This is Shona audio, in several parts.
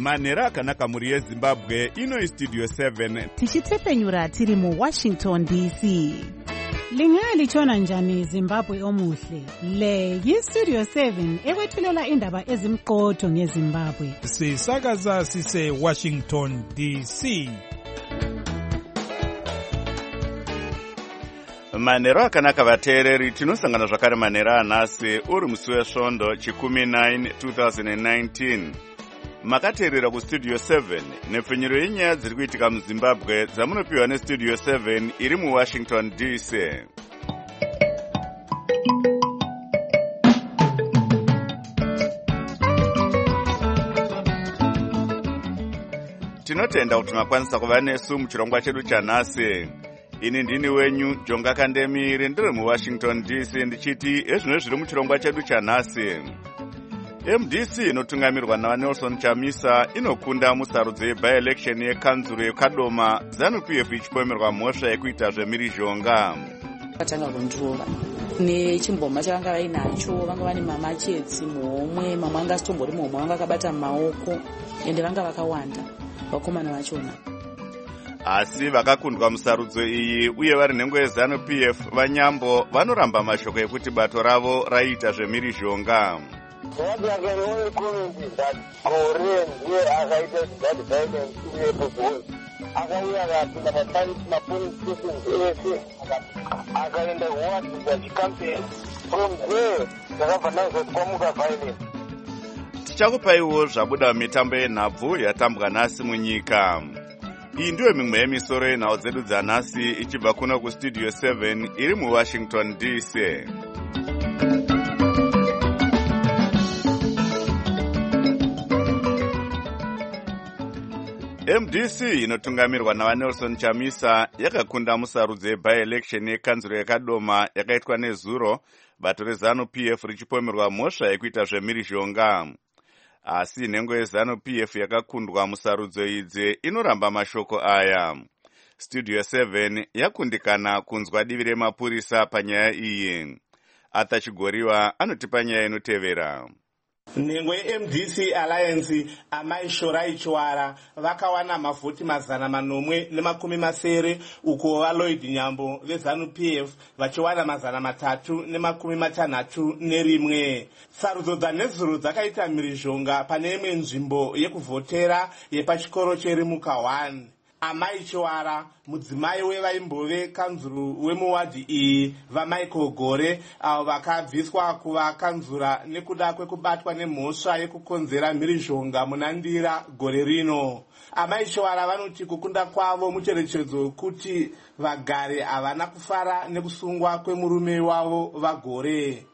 manhero akanaka mhuri yezimbabwe. Ino Studio 7 tichitefenyura tiri muWashington DC. Lingalitshona njani Zimbabwe omuhle? Le yiStudio 7 ekwethulela indaba ezimqotho ngeZimbabwe. Sisakaza sise Washington DC. manhero akanaka vateereri. Tinosangana zvakare manhero anhasi uri musi wesvondo chikumi 9 2019. Makateerera kuStudio 7 nepfenyuro yenyaya dziri kuitika muZimbabwe dzamunopiwa neStudio 7 iri muWashington DC. Tinotenda kuti makwanisa kuva nesu muchirongwa chedu chanhasi. Ini ndini wenyu Jonga Kandemiri, ndiri muWashington DC ndichiti ezvino zviri muchirongwa chedu chanhasi. MDC inotungamirwa naNelson Chamisa inokunda musarudzo yebi-election yekanzuro yeKadoma, ZANU-PF ichipomerwa mhosva yekuita zvemhirizhonga. Vakatanga kundirova nechimboma chavanga vainacho, vanga vane mamachetsi muhomwe, mamwe anga asitombori muhomwe, vanga vakabata mumaoko ende vanga vakawanda vakomana vachona. Asi vakakundwa musarudzo iyi uye vari nhengo yeZANU-PF vanyambo vanoramba mashoko ekuti bato ravo raiita zvemhirizhonga. What they are going to comment is that Korean here as I said that violence in the world. As I hear the police station as I in the world that campaign from there the government of Komuga violence. Tichakupaiwo zvabuda mitambo yenhabvu yatambwa nhasi munyika. Iyi ndiyo mimwe yemisoro yenhau dzedu dzanhasi ichibva kuno kuStudio 7 iri muWashington DC. MDC inotungamirwa naNelson Chamisa yakakunda musarudzo yebi-election yekanzuro yeKadoma yakaitwa nezuro, bato reZANU-PF richipomerwa mhosva yekuita zvemhirizhonga. Asi nhengo yeZANU-PF yakakundwa musarudzo idzi inoramba mashoko aya. Studio 7 yakundikana kunzwa divi remapurisa panyaya iyi. Atachigoriwa anotipa nyaya inotevera. Nhengo yeMDC Alliance Amai Shorai Chwara vakawana mavhoti 480 uko vaLloyd Nyambo veZANU-PF vachiwana 361. Sarudzo dzanezuro dzakaita mhirizhonga pane imwe nzvimbo yekuvhotera yepachikoro cheRimuka 1. Amai Chwara, mudzimai wevaimbove kanzuru wemuwadhi iyi vaMichael Gore, avo vakabviswa kuvakanzura nekuda kwekubatwa nemhosva yekukonzera mhirizhonga munandira gore rino. Amai Chwara vanoti kukunda kwavo mucherechedzo kuti vagare havana kufara nekusungwa kwemurume wavo vaGore.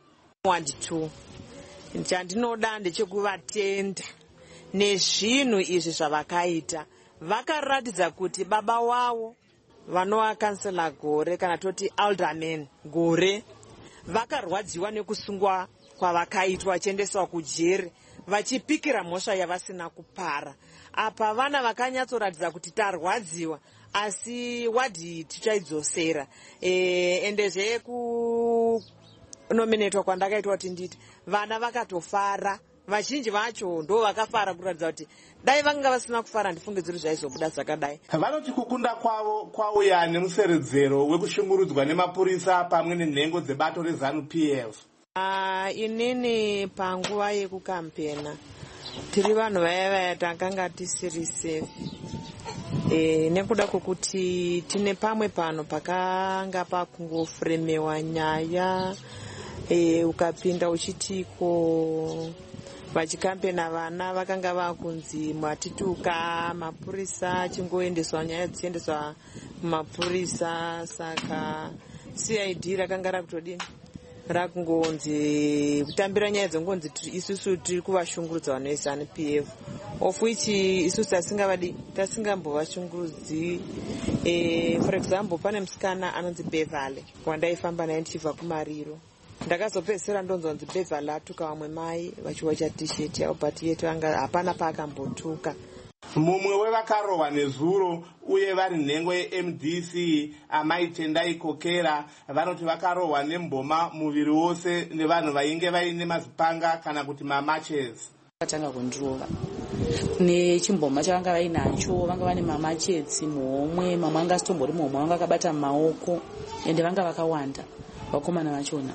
Chandinoda ndechekuvatenda nezvinhu izvi zvavakaita. Vakaratidza kuti baba wavo vanova kansela Gore kana toti alderman Gore vakarwadziwa nekusungwa kwavakaitwa vachiendeswa kujere vachipikira mhosva yavasina kupara. Apa vana vakanyatsoratidza kuti tarwadziwa asi wadhi tichaidzosera. Endezve kunominetwa kwandakaitwa kuti nditi vana vakatofara. Vazhinji vacho ndo vakafara kuratidza kuti dai vanga vasina kufara ndifunge dziri zvaizobuda zvakadai. Vanoti kukunda kwavo kwauya nemuseredzero wekushungurudzwa nemapurisa pamwe nenhengo dzebato reZANU-PF. Inini panguva yekukampena tiri vanhu vaya takanga tisiri safe. Nekuda kwokuti tine pamwe pano pakanga pakungofremewa nyaya ukapinda uchitiko vachikampena vana vakanga vakunzi mwatituka mapurisa chingoendeswa nyaya dzichiendeswa mapurisa. Saka CID rakanga rakutodini rakungonzi kutambira nyaya dzongonzi isusu tiri kuvashungurudza vanhu veZANU-PF of which isusu tasingambovashungurudzi. For example pane musikana anonzi Beverly wandaifamba naye ndichibva kuMariro. Ndakazopedzisira ndonzonzi Beverly atuka vamwe mai vachiwacha t-shirt yavo but yetu hapana paakambotuka. Mumwe wevakarohwa nezuro uye vari nhengo yeMDC Amai Tendai Kokera vanoti vakarohwa nemboma muviri wose nevanhu vainge vaine mazipanga kana kuti mamatches. Vakatanga kundirova nechimboma chavanga vainacho, vanga vane mamachedzi muhomwe, mamwe anga asitombori muhomwe, vanga vakabata mumaoko ende vanga vakawanda vakomana vachona.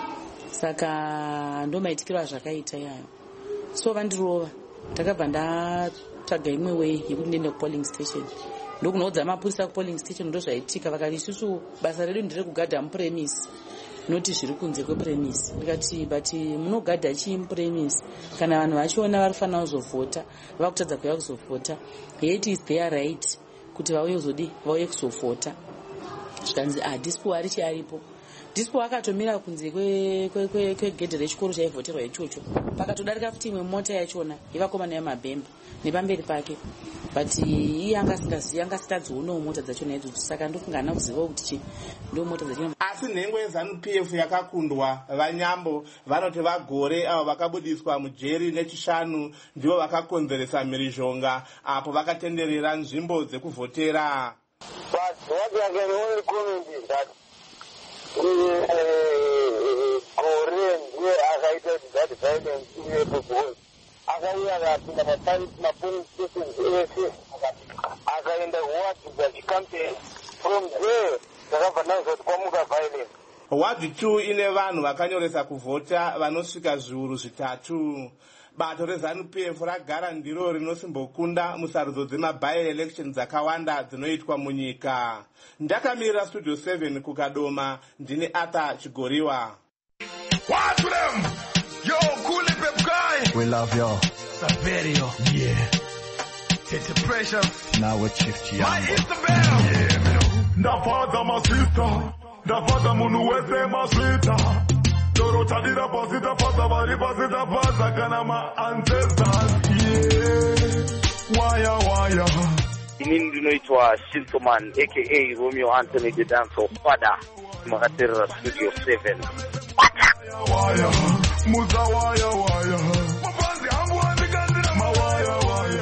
Saka ndomaitikiro azvakaita iyayo. So vandirova ndakabva ndatsvaga imwe way yekuti ndiende kupolling station. Ndokunoudza mapurisa kupolling station ndozvaitika. Vakati isusu basa redu nderekugadha mupremise, noti zviri kunze kwepremise. Ndikati but munogadha chii mupremise? Kana vanhu vachiona varifana kuzovhota vakutadza kuuya kuzovhota, it is their right kuti vauye kuzovhota. Zvikanzi dispo harichi aripo. Dispo akatomira kunze kwegedhe rechikoro chaivhoterwa ichocho. Pakatodarika futi imwe mota yachona yevakomana vemabhemba nepamberi pake, but iye anga asingadzionawo mota dzachona idzodzo. Saka ndofunga hana kuzivawo kuti ndo mota dzachona. Asi nhengo yeZANU-PF yakakundwa. Vanyambo vanoti vagore avo vakabudiswa mujeri nechishanu ndivo vakakonzeresa mhirizhonga apo vakatenderera nzvimbo dzekuvhotera. But what I can only comment is that Korean where akaita that violence because akauya akapinda mapolice stations ese akaenda kuwadi campaign from there takabva nazoti kwamuka violence. Wadi 2 ine vanhu vakanyoresa kuvhota vanosvika zviuru zvitatu. Bato reZANU-PF ragara ndiro rinosimbokunda musarudzo dzema-by-election dzakawanda dzinoitwa munyika. Ndakamirira Studio 7 kuKadoma, ndine Arthur Chigoriwa. What to them? Yo, cool pep guy. We love you. Saverio. Yeah. It's a pressure. Now we're Chief Chiambo. My Isabel. Yeah, man. Ndafaza masita. Ndafaza munu wese masita. Dorotadira pasita fata vari pasita fata kana ma ancestors. Yeah. Waya. Inini ndinoitwa Shintoman aka Romeo Anthony the Dancer Father. Makatera Studio 7. Waya. Muza waya. Mapanzi hangu andikandira mawaya.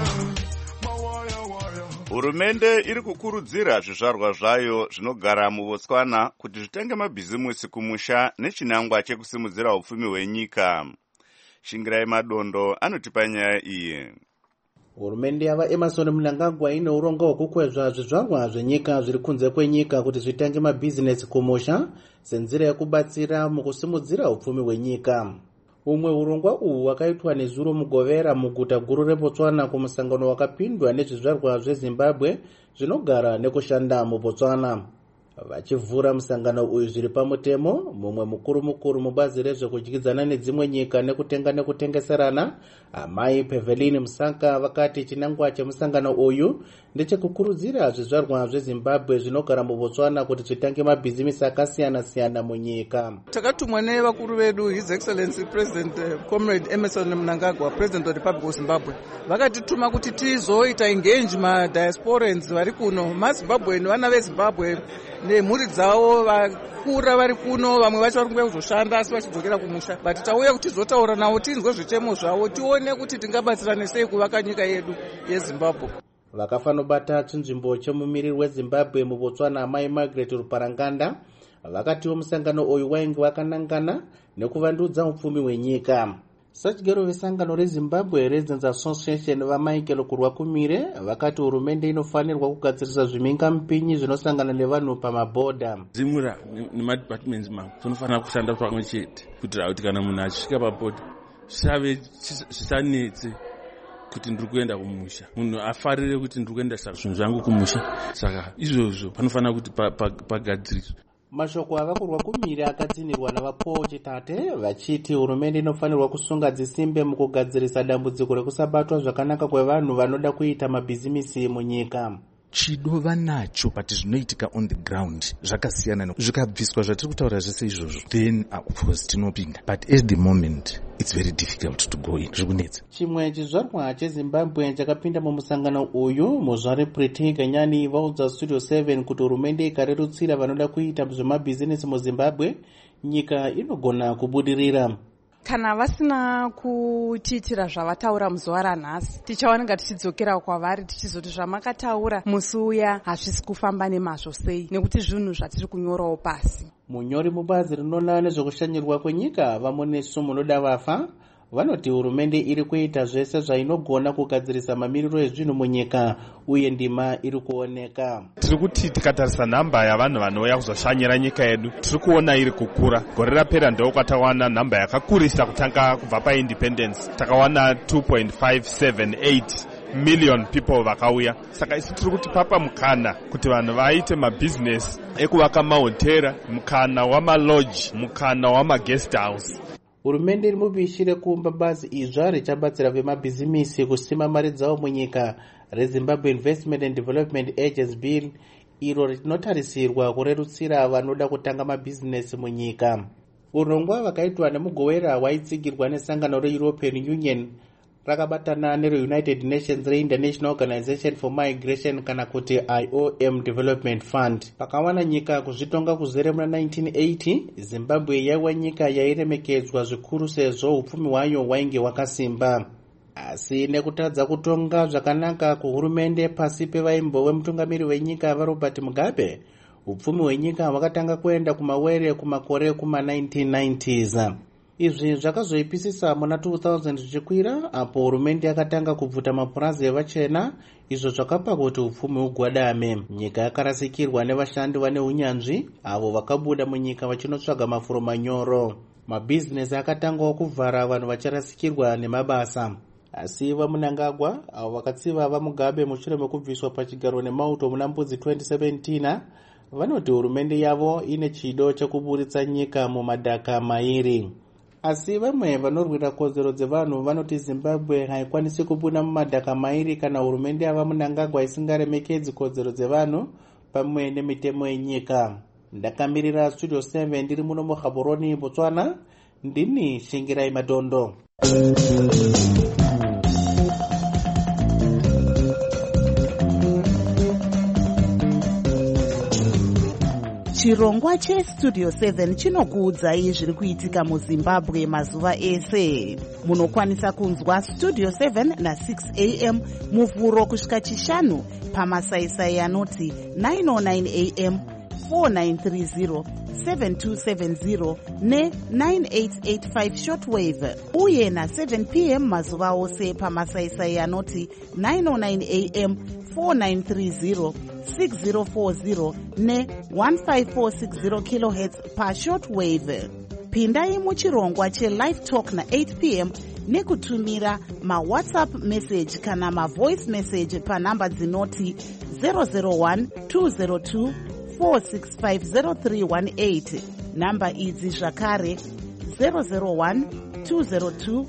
Hurumende iri kukurudzira zvizvarwa zvayo zvinogara muBotswana kuti zvitenge mabhizimusi kumusha nechinangwa chekusimudzira upfumi hwenyika. Shingirai Madondo anotipa nyaya iyi. Hurumende yava Emerson Mnangagwa ine urongo hwekukwezva zvizvarwa zvenyika zviri kunze kwenyika kuti zvitenge mabhizinesi kumusha senzira yekubatsira mukusimudzira upfumi hwenyika. Umwe urongwa uhu wakaitwa nezuro mugovera muguta guru reBotswana kumusangano wakapindwa nezvizvarwa zveZimbabwe zvinogara nekushanda muBotswana. Vachivhura musangano uyu zviri pamutemo, mumwe mukuru mubazi rezvekudyidzana nedzimwe nyika nekutenga nekutengeserana, Amai Pevelini Musaka vakati chinangwa chemusangano uyu ndechekukurudzira zvizvarwa zveZimbabwe zvinogara muBotswana kuti zvitange mabhizimisi akasiyana-siyana munyika. Takatumwa nevakuru vedu His Excellency President Comrade Emerson Mnangagwa, President of the Republic of Zimbabwe, vakatituma kuti tizoita engage madiasporans vari kuno, maZimbabweni, vana veZimbabwe nemhuri dzavo vakura vari kuno, vamwe vacho vari kunge kuzoshanda asi vachidzokera kumusha, but tauya kuti tizotaura navo tinzwe zvitemo zvavo tione kuti tingabatsirane sei kuvaka nyika yedu yeZimbabwe. Vakafanobata chinzvimbo chemumiriri weZimbabwe muBotswana Amai Margaret Ruparanganda vakatiwo musangano uyu wainge wakanangana nekuvandudza upfumi hwenyika. Sachigero vesangano reZimbabwe Residents Association vaMichael Kurwakumire vakati hurumende inofanirwa kugadzirisa zvimingamupinyi zvinosangana nevanhu pamabhodha. Zimura nemadepartments tonofanira kushanda pamwe chete kuitira kuti kana munhu achisvika pabhodha zvisanetse kuti ndiri kuenda kumusha, munhu afarire kuti ndiri kuenda zvinhu zvangu kumusha. Saka izvozvo panofanira kuti pagadziriswe. Mashoko avaKurwakumire akadzinirwa navaPaul Chitate vachiti hurumende inofanirwa kusunga dzisimbe mukugadzirisa dambudziko rekusabatwa zvakanaka kwevanhu vanoda kuita mabhizimisi munyika. Chidova nacho pati zvinoitika on the ground zvakasiyana, zvikabviswa zvatiri kutaura zvese izvozvo, then of course tinopinda, but at the moment it's very difficult to go in. Zvikunetsa. Chimwe chizvarwa cheZimbabwe chakapinda mumusangano uyu, muzvari Pretty Kenyani vaudza Studio 7 kuti hurumende ikarerutsira vanoda kuita zvemabhizinesi muZimbabwe, nyika inogona kubudirira. Kana vasina kutiitira zvavataura muzuva ranhasi, tichaonanga tichidzokera kwavari tichizoti zvamakataura musi uya hazvisi kufamba nemazvo sei, nekuti zvinhu zvatiri kunyorawo pasi. Munyori mubazi rinoona nezvekushanyirwa kwenyika vaMonesu Munoda Vafa vanoti hurumende iri kuita zvese zvainogona kugadzirisa mamiriro ezvinhu munyika uye ndima iri kuoneka. Tiri kuti tikatarisa nhamba yavanhu vanouya kuzoshanyira nyika yedu tiri kuona iri kukura. Gore rapera ndokwatawana nhamba yakakurisa kutanga kubva paindependence, takawana 2.578 million people vakauya. Saka isi tiri kuti papa mukana kuti vanhu vaite mabhizinesi ekuvaka mahotera, mukana wamaloji, mukana wamaguest house. Hurumende iri mubishi rekuumba bazi idzva richabatsira vemabhizimisi kusima mari dzavo munyika reZimbabwe Investment and Development Agency Bill, iro rinotarisirwa kurerutsira vanoda kutanga mabhizinesi munyika. Urongwa hwakaitwa nemugowera waitsigirwa nesangano reEuropean Union rakabatana nereUnited Nations reInternational Organization for Migration kana kuti IOM Development Fund. Pakawana nyika kuzvitonga kuzere muna 1980, Zimbabwe yaiwa nyika yairemekedzwa zvikuru sezvo upfumi hwayo hwainge hwakasimba. Asi nekutadza kutonga zvakanaka kuhurumende pasi pevaimbo wemutungamiri wenyika vaRobert Mugabe, upfumi hwenyika hwakatanga kuenda kumawere kumakore kuma-1990s. Izvi zvakazoipisisa muna 2000 zvichikwira, apo hurumende yakatanga kubvuta mapurazi evachena, izvo zvakapa kuti upfumi hugwadame. Nyika yakarasikirwa nevashandi vane unyanzvi avo vakabuda munyika vachinotsvaga mafuro manyoro. Mabhizinesi akatangawo kuvhara vanhu vachirasikirwa nemabasa. Asi vaMnangagwa avo vakatsiva vaMugabe mushure mekubviswa pachigaro nemauto muna Mbudzi 2017 vanoti hurumende yavo ine chido chekuburitsa nyika mumadhaka mairi. Asi vamwe vanorwira kodzero dzevanhu vanoti Zimbabwe haikwanisi kubuda mumadhaka mairi kana hurumende yavaMnangagwa isingaremekedzi kodzero dzevanhu pamwe nemitemo yenyika. Ndakamirira Studio 7 ndiri muno muGaborone, Botswana, ndini Shingirai Madondo. Chirongwa cheStudio 7 chinokuudzai zviri kuitika muZimbabwe mazuva ese. Munokwanisa kunzwa Studio 7 na6 am muvhuro kusvika chishanu pamasaisai anoti 909 am, 4930, 7270 ne9885 shortwave, uye na7 pm mazuva ose pamasaisai anoti 909 am, 4930, 6040 ne1540 kHz pashortwave. Pindai muchirongwa chelive talk na8 pm nekutumira mawhatsapp message kana mavoice message panhamba dzinoti 001 202 4650318. Namba idzi zvakare 001 202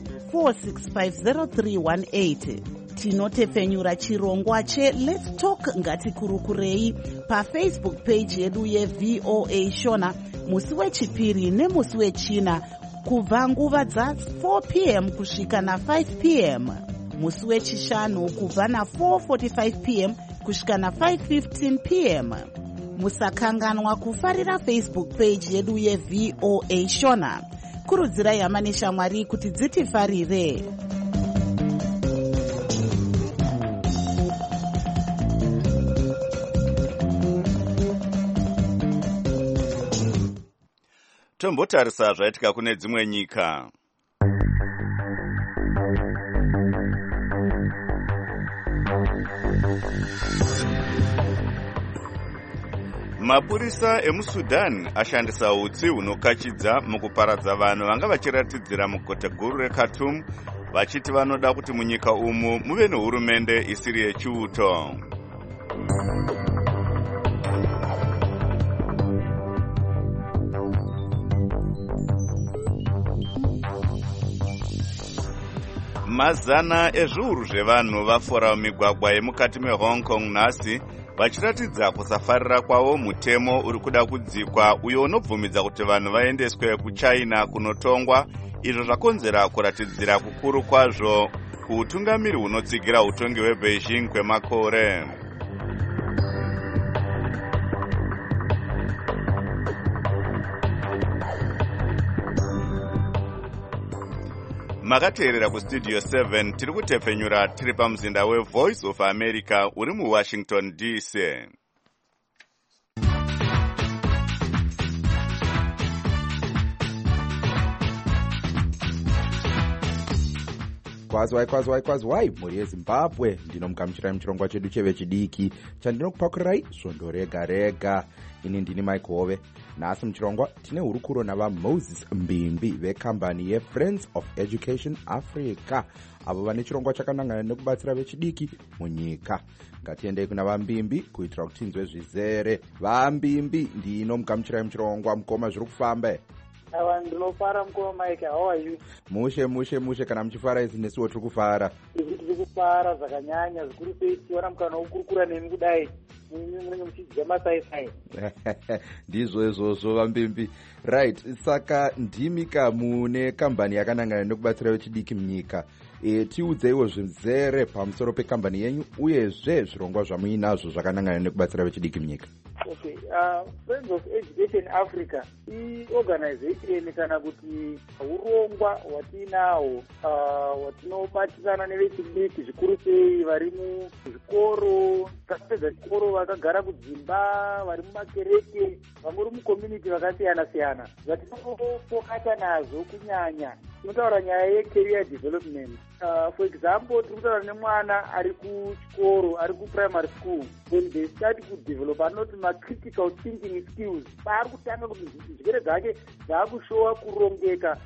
4650318. Tinotepfenyura chirongwa cheLet's Talk Ngatikurukurei paFacebook page yedu yeVOA Shona musi wechipiri nemusi wechina kubva nguva dza4 pm kusvika na5 pm, musi wechishanu kubva na4:45 pm kusvika na5:15 pm. Musakanganwa kufarira Facebook page yedu yeVOA Shona. Kurudzirai hama neshamwari kuti dzitifarire. Tombotarisa zvaitika kune dzimwe nyika. Mapurisa emuSudan ashandisa utsi hunokachidza mukuparadza vanhu vanga vachiratidzira muguta guru reKhartoum vachiti vanoda kuti munyika umu muve nehurumende isiri yechiuto. Mazana ezviuru zvevanhu vafora mumigwagwa yemukati meHong Kong nhasi vachiratidza kusafarira kwavo mutemo uri kuda kudzikwa uyo unobvumidza kuti vanhu vaendeswe kuChina kunotongwa, izvo zvakonzera kuratidzira kukuru kwazvo kuutungamiri hunotsigira utongi hweBeijing kwemakore. Makateerera kuStudio 7 tiri kutepfenyura tiri pamuzinda weVoice of America uri muWashington DC. Waikwazi, mhuri yeZimbabwe. Ndinomugamuchirai muchirongwa chedu chevechidiki chandinokupakurirai svondo rega rega. Ini ndini Mike Hove. Nhasi muchirongwa tine hurukuro navaMoses Mbimbi vekambani yeFriends of Education Africa, avo vane chirongwa chakanangana nekubatsira vechidiki munyika. Ngatiendei kuna vaMbimbi kuitira kuti tinzwe zvizere. VaMbimbi, ndinomugamuchirai muchirongwa. Mukoma zviri kufamba? Awa, ndinofara mukoma Mike. How are you? Mushe. Kana muchifara izi nesiwo tiri kufara. Tiri kufara zvakanyanya, zvikuru sei tichiona mukana wokurukura nemi kudai munenge muchidya masaisai. Ndizvo izvozvo vaMbimbi. Right, saka ndimika mune kambani yakanangana nekubatsira vechidiki munyika. Tiudzeiwo zvizere pamusoro pekambani yenyu uyezve zvirongwa zvamuinazvo zvakanangana nekubatsira vechidiki munyika. Okay, Friends of Education Africa iorganization kana kuti urongwa hwatinawo hwatinobatsirana nevechidiki zvikuru sei vari muzvikoro, vakapedza chikoro vakagara kudzimba, vari mumakereke, vamwe uri mucommunity vakasiyana siyana. Zvatinofokata nazvo kunyanya tinotaura nyaya yecareer development. For example, tiri kutaura nemwana ari kuchikoro, ari kuprimary school. When they start to develop anoti critical thinking skills, paari kutanga kuti njere dzake dzaakushowa kurongeka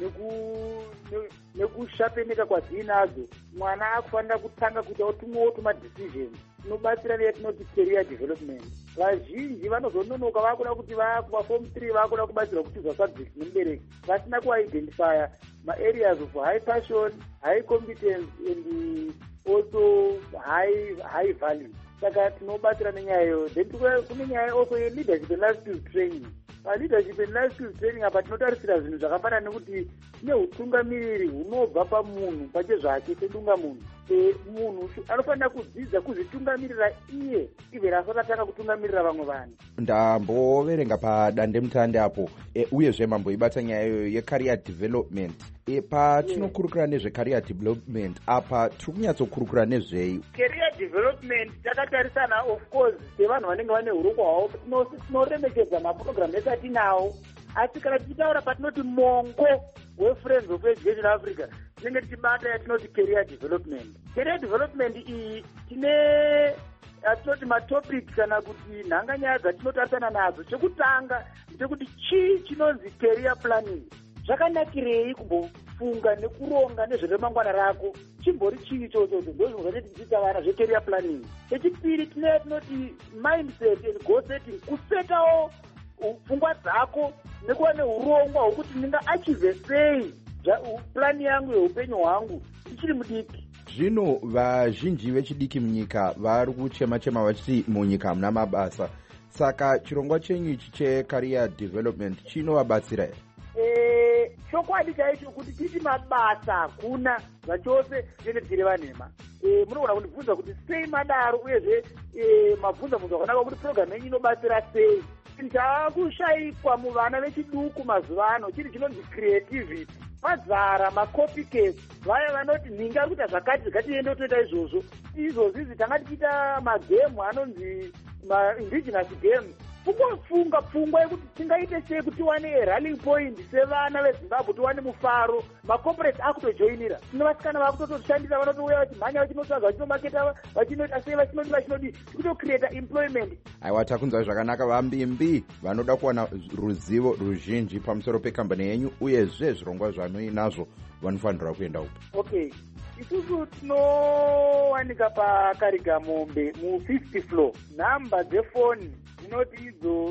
nekushapeneka kwadzinadzo, mwana akufanira kutanga kuitawo tumwewo tumadecisions tinobatsira neyatinoti career development. Vazhinji vanozononoka vakuda kuti vakumaform 3 vakuda kubatsirwa kuchizwa subject nemubereki vasina kuidentifya ma-areas of high passion, high competence and also high value. Saka tinobatsira nenyayo. Then kune nyaya also ye-leadership and life skills training. Leadership and life skills training apa tinotarisira zvinhu zvakafanana nekuti tine utungamiriri hunobva pamunhu pache zvake sedungamunhu. Munhu anofanira kudzidza kuzvitungamirira iye even asati atanga kutungamirira vamwe vanhu. Ndamboverenga padandemutande apo uyezve mamboibata nyaya iyoyo yecareer development. Patinokurukura nezvecareer development apa tiri kunyatsokurukura nezvei? Career development takatarisana of course sevanhu vanenge vane urongwa hwavo tinoremekedza maprogram ese atinawo, asi kana tichitaura patinoti mongo weFriends of Education Africa tinenge tichibata yatinoti career development. Career development iyi atinoti matopic kana kuti nhanganyaya dzatinotarisana nadzo. Chekutanga ndechekuti chii chinonzi career planning. Zvakanakirei kumbofunga nekuronga nezveremangwana rako? Chimbori chii ichocho? Ndozvinhu zvatichiita vana zvecareer planning. Chechipiri tinoti mindset and goal setting, kusetawo pfungwa dzako nekuva neurongwa hwokuti ndingachieve sei plani yangu yeupenyu hwangu tichiri mudiki. Zvino vazhinji vechidiki munyika vari kuchema vachiti munyika hamuna mabasa, saka chirongwa chenyu ichi checareer development chinovabatsira here? Chokwadi chaicho kuti titi mabasa hakuna zvachose tinenge tichireva nhema. Munogona kundibvunza kuti sei madaro, uyezve mabvunza akanaka kuti program yenyu inobatsira sei. Chaakushayikwa muvana vechiduku mazuva ano chiri chinonzi creativity. Vadzara macopycat, vaya vanoti nhingi ari kuita zvakati ngatiende toita izvozvo. Izvozvi tanga tichiita magemu anonzi ma-indigenous game. Kungofunga pfungwa yekuti tingaite sei kuti tiwane rallying point sevana veZimbabwe, tiwane mufaro. Macorporate akutojoinira, tine vasikana vakutotoshandisa, vanotouya vachimhanya vachinotsvaga, vachinomaketa, vachinoita sei, vachinodi tikutocreata employment. Aiwa, takunzwa zvakanaka vaMbimbi. Vanoda kuwana ruzivo ruzhinji pamusoro pekambani yenyu uyezve zvirongwa zvanoinazvo vanofanira kuenda upi? Okay, isusu tinowanika paKarigamombe mu50th floor. Nhamba dzefoni dzinoti idzo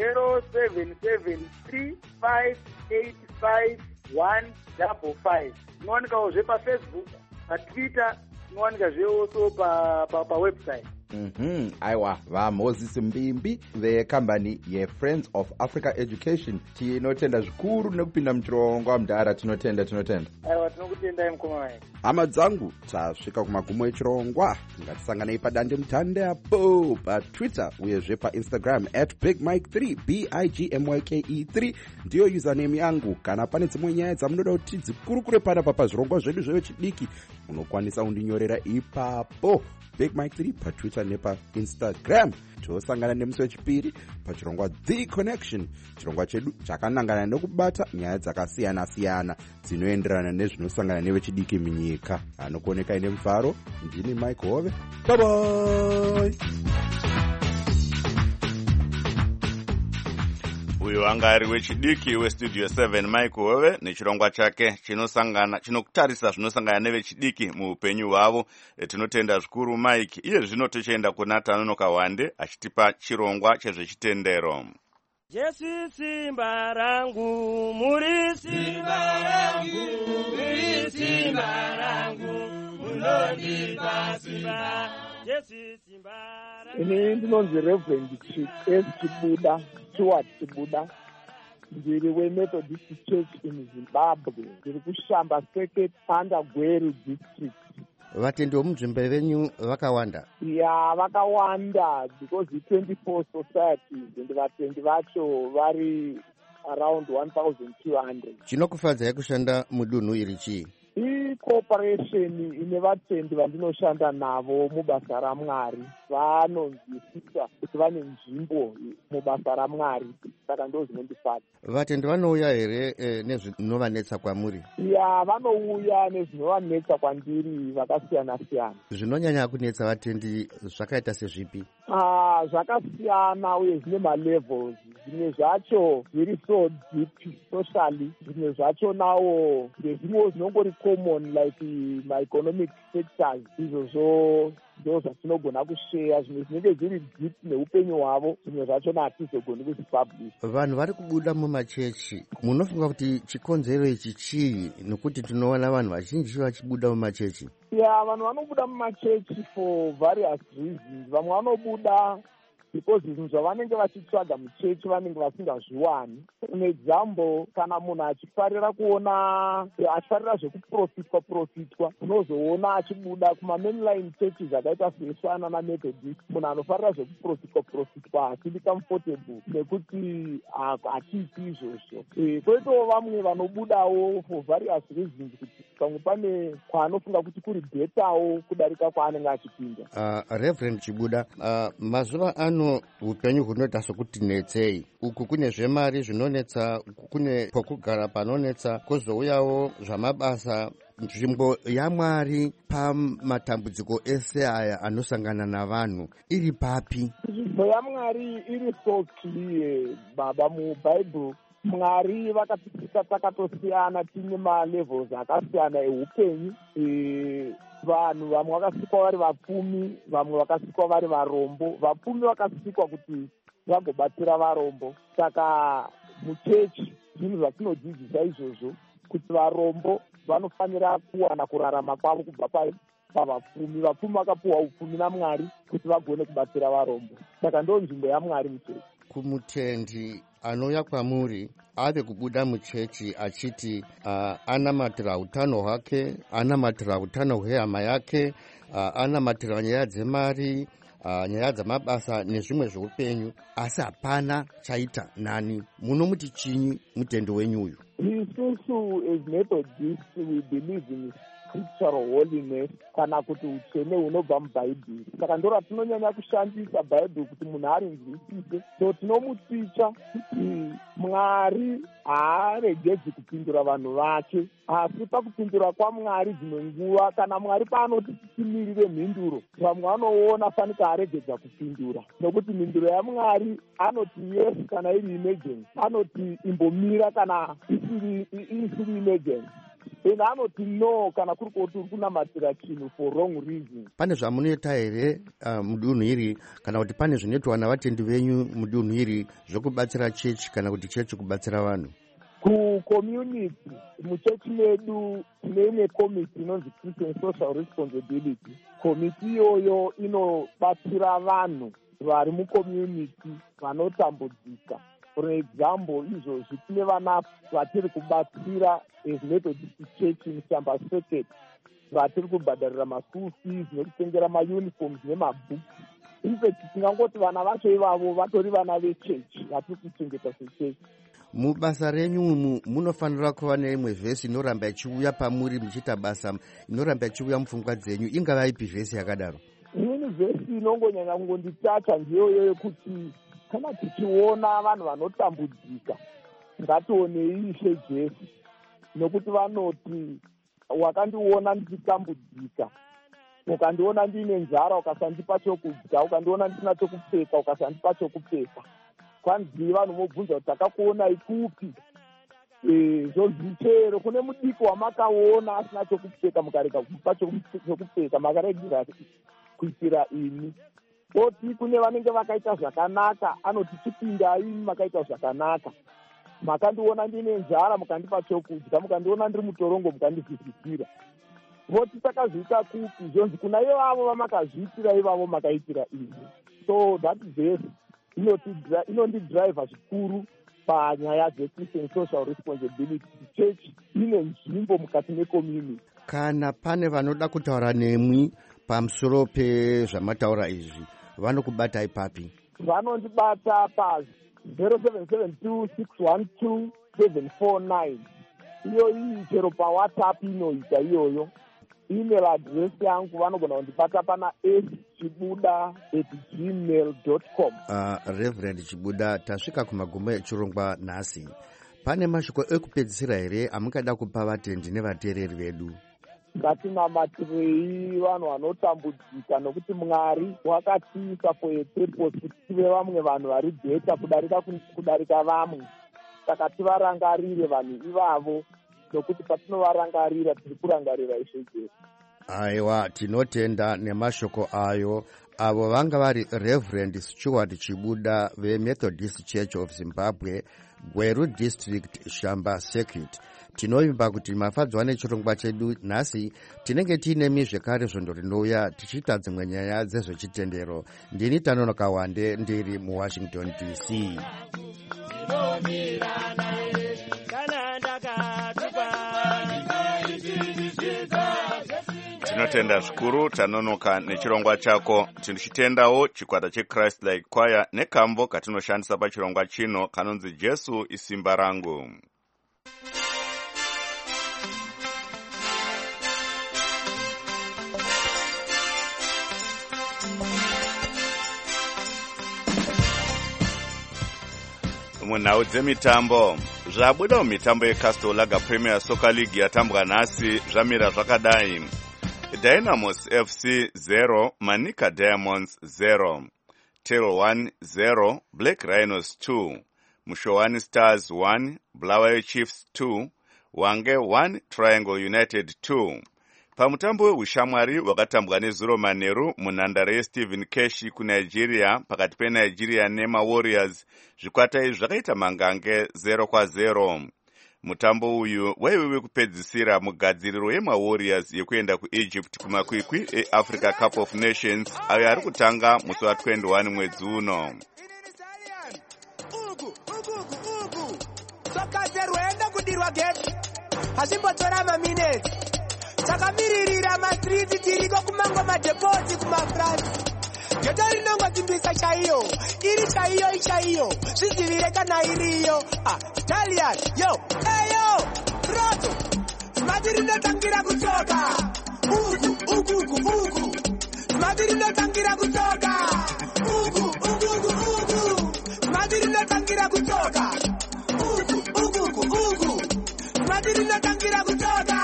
0773585155. Tinowanikawo zve paFacebook, paTwitter, tinowanika zveoso pawebsite. Aiwa, vaMoses Mbimbi vekambani yeFriends of Africa Education. Tinotenda zvikuru nekupinda muchirongwa mudhara. Tinotenda. Aiwa, tinokutendai mukoma waye. Hama dzangu, tasvika kumagumo echirongwa. Ngatisanganei padandemutande apo paTwitter uyezve paInstagram @BigMike3 BIGMYKE3 ndiyo username yangu. Kana pane dzimwe nyaya dzamunoda kuti dzikurukure panapa pazvirongwa zvedu zvevechidiki, munokwanisa kundinyorera ipapo. BigMike3 paTwitter patwitter nepainstagram. Tosangana nemusi wechipiri pachirongwa The Connection, chirongwa chedu chakanangana nekubata nyaya dzakasiyana-siyana dzinoenderana nezvinosangana nevechidiki munyika. Anokuoneka ine mufaro, ndini Mike Hove. Bye bye. Uyu anga ari wechidiki westudio 7 Mike Hove nechirongwa chake chinokutarisa zvinosangana nevechidiki muupenyu hwavo. Tinotenda zvikuru Mike. Iye zvino tochienda kuna Tanonoka Wande achitipa chirongwa chezvechitendero. Jesu simba rangu, muri simba rangu, muri simba rangu, munondipa simba. Jesu simba rangu. Ini ndinonzi Reverend Chibuda, Stuart Chibuda. Ndiri weMethodist Church in Zimbabwe. Ndiri kushamba Second under Gweru district. Vatendi vomunzvimbo venyu vakawanda? Ya, vakawanda because 24 societies and vatendi vacho vari around 1,200. Chinokufadzai kushanda mudunhu iri chii? Cooperation ine vatendi vandinoshanda navo mubasa raMwari vanonzwisisa kuti vane nzvimbo mubasa raMwari, saka ndo zvinondifadza. Vatendi vanouya here nezvinovanetsa kwamuri? Ya, vanouya nezvinovanetsa kwandiri vakasiyana-siyana. Zvinonyanya kunetsa vatendi zvakaita sezvipi? Zvakasiyana uye zvine malevels. Zvimwe zvacho zviri so deep socially, zvimwe zvacho nawo ndezvimwe zvinongori common like maeconomic sectors. Izvozvo ndo zvatinogona kusheya, zvimwe zvinenge zviri deep neupenyu hwavo, zvimwe zvacho hatizogoni kuzvipublish. Vanhu vari kubuda mumachechi, munofunga kuti chikonzero ichi chii? Nokuti tinoona vanhu vazhinji vachibuda mumachechi. Ya, vanhu vanobuda mumachechi for various reasons. Vamwe vanobuda because zvinhu zvavanenge vachitsvaga muchechi vanenge vasingazviwani. An example, kana munhu achifarira kuona achifarira zvekuprofitwa unozoona achibuda kuma-mainline churches akaita seSwana naMethodist. Munhu anofarira zvekuprofitwa hasiri comfortable nekuti hatiiti izvozvo. Kwoitawo vamwe vanobudawo for various reasons, kuti pamwe pane kwaanofunga kuti kuri bhetawo kudarika kwaanenge achipinda. Reverend Chibuda, mazuva ano upenyu hunoita sokuti netsei. Uku kune zvemari zvinonetsa, kune pokugara panonetsa, kwozouyawo zvamabasa. Nzvimbo yaMwari pamatambudziko ese aya anosangana navanhu iri papi? Nzvimbo yaMwari iri so clear, baba. MuBhayibheri Mwari vakatitsika takatosiyana, tine malevels akasiyana eupenyu. Vanhu vamwe vakasikwa vari vapfumi, vamwe vakasikwa vari varombo. Vapfumi vakasikwa kuti vagobatsira varombo. Saka muchechi zvinhu zvatinodzidzisa izvozvo, kuti varombo vanofanira kuwana kurarama kwavo kubva pavapfumi. Vapfumi vakapuwa upfumi naMwari kuti vagone kubatsira varombo. Saka ndo nzvimbo yaMwari muchechi. Kumutendi anouya kwamuri ave kubuda muchechi achiti anamatira utano hwake, anamatira utano hwehama yake, anamatira nyaya dzemari, nyaya dzamabasa nezvimwe zveupenyu, asi hapana chaita nani. Munomuti chinyi mutendi wenyu uyu? Isusu as Methodists we believe in scriptural holiness, kana kuti utsvene hunobva muBhaibheri. Saka ndo ratinonyanya kushandisa Bhaibheri kuti munhu arinzwisise. So tinomuticha kuti Mwari haaregedzi kupindura vanhu vake, asi pakupindura kwaMwari dzimwe nguva kana Mwari paanoti timirire mhinduro, vamwe vanoona fanika aregedza kupindura, nokuti mhinduro yaMwari anoti yes kana iri emergency, anoti imbomira kana isiri emergency, ena anoti no kana kuri kuti uri kunamatira chinhu for wrong reason. Pane zvamunoita here mudunhu iri, kana kuti pane zvinoitwa navatendi venyu mudunhu iri zvokubatsira chechi kana kuti chechi kubatsira vanhu? Kucommunity muchechi medu tine committee inonzi Christian Social Responsibility. Committee iyoyo inobatsira vanhu vari mucommunity vanotambudzika. For example, izvozvi tine vana vatiri kubatsira eMethodist Church mushamba Circuit, vatiri kubhadharira maschool fees nekutengera mauniforms nemabhuku. Infact tingangoti vana vacho ivavo vatori vana vechechi vatiri kuchengeta sechechi. Mubasa renyu munofanira kuva neimwe vhesi inoramba ichiuya pamuri muchiita basa, inoramba ichiuya mupfungwa dzenyu. Ingava ipi vhesi yakadaro? Ini vhesi inongonyanya kungonditacha ndiyoyo yekuti kana tichiona vanhu vanotambudzika ngationei Ishe Jesu, nokuti vanoti wakandiona ndichitambudzika, ukandiona ndiine nzara ukasandipa chokudya, ukandiona ndisina chokupfeka ukasandipa chokupfeka. Kwanzi vanhu vobvunza kuti takakuonai kupi? Zvozvichero kune mudiki wamakaona asina chokupfeka mukarega kupa chokupfeka, makaregera kuitira ini. Oti kune vanenge vakaita zvakanaka, anoti chipindai makaita zvakanaka. Makandiona ndine nzara mukandipa chokudya, mukandiona ndiri mutorongo mukandizvisisira. Voti takazviita kupi? Zvonzi kuna ivavo vamakazviitira ivavo makaitira ini. So that verse inondidriva zvikuru panyaya dzeChristian social responsibility. Church ine nzvimbo mukati mecommunity. Kana pane vanoda kutaura nemwi pamusoro pezvamataura izvi, vanokubata ipapi? Vanondibata pa 0772612749. Iyo iyi chero paWhatsApp inoita iyoyo. Email address yangu vanogona kundibata pana schibuda@gmail.com. Reverend Chibuda, tasvika kumagumo echirongwa nhasi. Pane mashoko ekupedzisira here amungada kupa vatendi nevateereri vedu? Ngatinamatirei vanhu vanotambudzika, nokuti Mwari wakatiisa for a purpose kuti tive vamwe vanhu vari bheta kudarika vamwe. Saka tivarangarire vanhu ivavo, nokuti patinovarangarira tiri kurangarira Ishe Jesu. Aiwa, tinotenda nemashoko ayo. Avo vanga vari Reverend Stuart Chibuda veMethodist Church of Zimbabwe, Gweru District, Shamba Circuit. Tinovimba kuti mafadzwa nechirongwa chedu nhasi. Tinenge tiine mizvekare zvondo rinouya tichiita dzimwe nyaya dzezvechitendero. Ndini Tanonoka Wande ndiri muWashington DC. Tinotenda zvikuru Tanonoka nechirongwa chako. Tichitendawo chikwata cheChrist Like Choir nekambo katinoshandisa pachirongwa chino kanonzi Jesu isimba rangu. Munhau dzemitambo, zvabuda mumitambo yeCastle Lager Premier Soccer League yatambwa nhasi zvamira zvakadai. Dynamos FC 0, Manica Diamonds 0, Tail 1 0, Black Rhinos 2, Mushowani Stars 1, Bulawayo Chiefs 2, Wange 1, Triangle United 2. Pamutambo wehushamwari wakatambwa neZuro Maneru munhandare yeStephen Keshi kuNigeria pakati peNigeria nemaWarriors, zvikwata izvi zvakaita mangange 0-0. Mutambo uyu waive wekupedzisira mugadziriro yemaWarriors yekuenda kuEgypt kumakwikwi eAfrica Cup of Nations ayo ari kutanga musi wa21 mwedzi uno. Takamiririra mastriti tiriko kumangwa madhepoti kumafrance. Joto rinongwa kimbisa chaiyo, iri chaiyo ichaiyo, zvizivire kana iriyo. Italian, yo, eyo, Roto, smati rinotangira kutoka. Ugu. Smati rinotangira kutoka. Ugu. Smati rinotangira kutoka. Ugu. Smati rinotangira kutoka.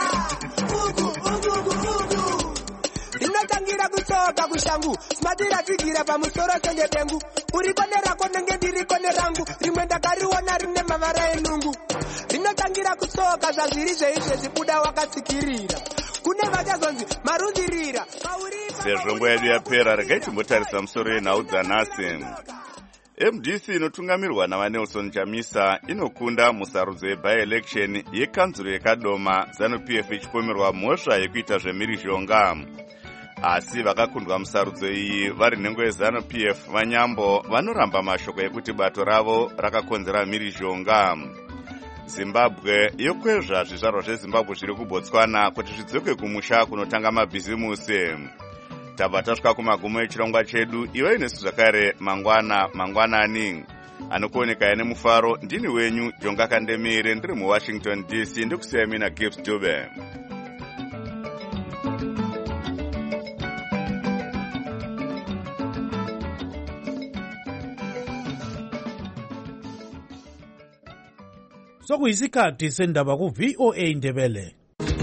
Rinotangira kutoka kushangu, smadira tigira pamusoro senge dengu. Urikone rako nenge ndirikone rangu, rimwe ndakariona rine mavara enungu. Rinotangira kutoka zvazviri zveizve zvibuda wakatsikirira. Kune vachazonzi marundirira. Sezvo nguva yedu yapera, regai timbotarisa musoro yenhau dzanhasi. MDC inotungamirwa navaNelson Chamisa inokunda musarudzo yeby-election yekanzuro yekadoma ZANU-PF ichipomerwa mhosva yekuita zvemhirizhonga. Asi vakakundwa musarudzo iyi vari nhengo yeZANU-PF vanyambo vanoramba mashoko ekuti bato ravo rakakonzera mhirizhonga. Zimbabwe yokwezva zvizvarwa zveZimbabwe zviri kuBotswana kuti zvidzoke kumusha kunotanga mabhizimusi. Tabva tasvika kumagumo echirongwa chedu. Iwe nesu zvakare mangwanani anokuoneka nemufaro. Ndini wenyu Jonga Kandemire ndiri muWashington DC ndikusiyai mina Gibbs Dube. sokuyisikhathi sendaba ku-VOA Ndebele.